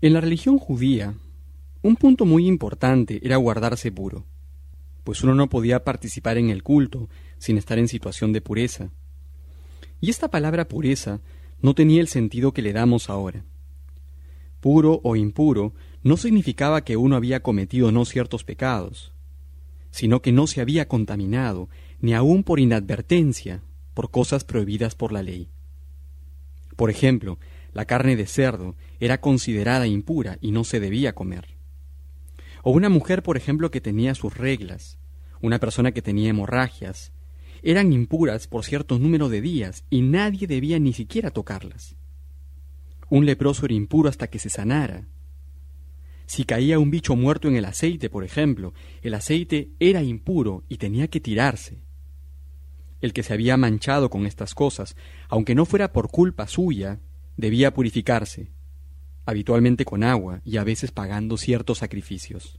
En la religión judía, un punto muy importante era guardarse puro, pues uno no podía participar en el culto sin estar en situación de pureza. Y esta palabra pureza no tenía el sentido que le damos ahora. Puro o impuro no significaba que uno había cometido no ciertos pecados, sino que no se había contaminado, ni aun por inadvertencia, por cosas prohibidas por la ley. Por ejemplo, la carne de cerdo era considerada impura y no se debía comer. O una mujer, por ejemplo, que tenía sus reglas, una persona que tenía hemorragias, eran impuras por cierto número de días y nadie debía ni siquiera tocarlas. Un leproso era impuro hasta que se sanara. Si caía un bicho muerto en el aceite, por ejemplo, el aceite era impuro y tenía que tirarse. El que se había manchado con estas cosas, aunque no fuera por culpa suya, debía purificarse, habitualmente con agua y a veces pagando ciertos sacrificios.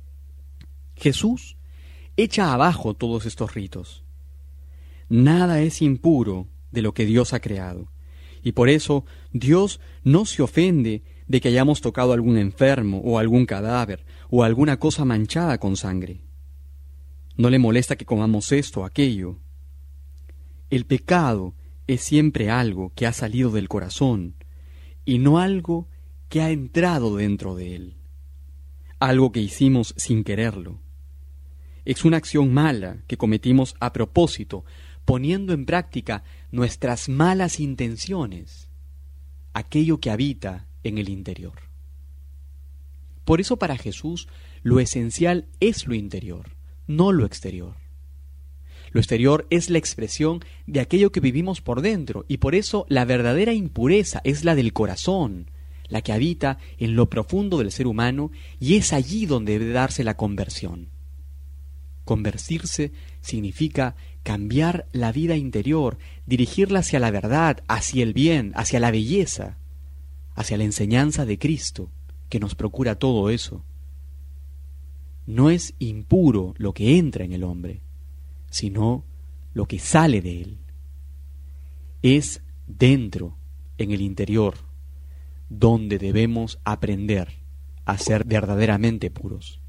Jesús echa abajo todos estos ritos. Nada es impuro de lo que Dios ha creado, y por eso Dios no se ofende de que hayamos tocado a algún enfermo o algún cadáver o alguna cosa manchada con sangre. No le molesta que comamos esto o aquello. El pecado es siempre algo que ha salido del corazón y no algo que ha entrado dentro de él, algo que hicimos sin quererlo. Es una acción mala que cometimos a propósito, poniendo en práctica nuestras malas intenciones, aquello que habita en el interior. Por eso para Jesús lo esencial es lo interior, no lo exterior. Lo exterior es la expresión de aquello que vivimos por dentro, y por eso la verdadera impureza es la del corazón, la que habita en lo profundo del ser humano, y es allí donde debe darse la conversión. Convertirse significa cambiar la vida interior, dirigirla hacia la verdad, hacia el bien, hacia la belleza, hacia la enseñanza de Cristo, que nos procura todo eso. No es impuro lo que entra en el hombre, sino lo que sale de él. Es dentro, en el interior, donde debemos aprender a ser verdaderamente puros.